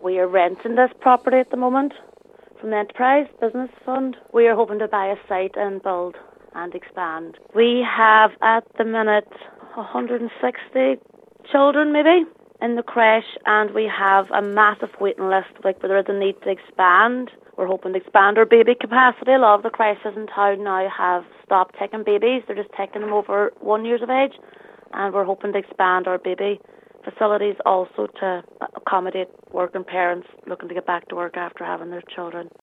We are renting this property at the moment from the Enterprise Business Fund. We are hoping to buy a site and build and expand. We have at the minute 160 children maybe in the creche, and we have a massive waiting list where there is a need to expand. We're hoping to expand our baby capacity. A lot of the creches in town now have stopped taking babies. They're just taking them over 1 year of age, and we're hoping to expand our baby facilities also to accommodate working parents looking to get back to work after having their children.